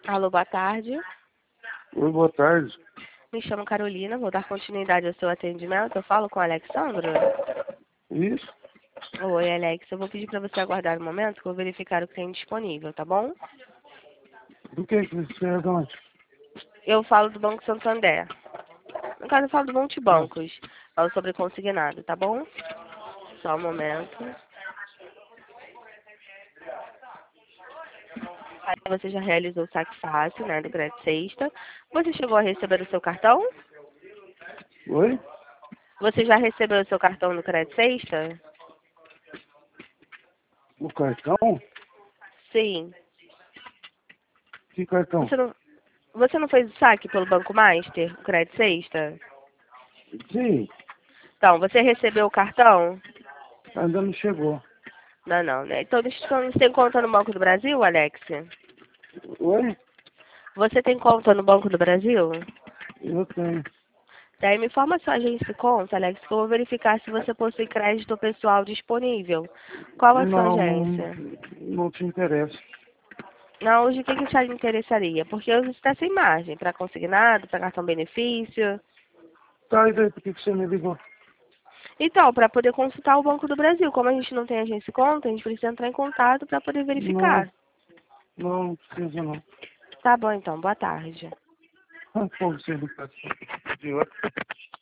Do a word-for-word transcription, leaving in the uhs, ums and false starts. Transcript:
Alô, boa tarde. Oi, boa tarde. Me chamo Carolina, vou dar continuidade ao seu atendimento. Eu falo com a Alexandra? Isso? Oi, Alex. Eu vou pedir para você aguardar um momento que eu vou verificar o que tem disponível, tá bom? Do que que você é de onde? Eu falo do Banco Santander. No caso, eu falo do Ah, Multibancos. Falo sobre consignado, tá bom? Só um momento. Aí você já realizou o saque fácil, né, do crédito sexta. Você chegou a receber o seu cartão? oi? Você já recebeu o seu cartão do crédito sexta? O cartão? Sim. Que cartão? Você não, você não fez o saque pelo Banco Master, o crédito sexta? Sim, Então, você recebeu o cartão? ainda não chegou. Não, não, né? Então, deixa eu te falar, você tem conta no Banco do Brasil, Alex? Oi? Você tem conta no Banco do Brasil? Eu tenho. Daí me informa sua agência e conta, Alex, que eu vou verificar se você possui crédito pessoal disponível. Qual a sua Não, não, agência? não te interessa. Não, hoje o que, que te interessaria? Porque hoje está sem margem para consignado, para cartão benefício. Tá, e daí, por que que você me ligou? Então, para poder consultar o Banco do Brasil, como a gente não tem agência e conta, a gente precisa entrar em contato para poder Não, verificar. não, não precisa não. Tá bom, então. Boa tarde. Ah, pô, você é educação. Idiota.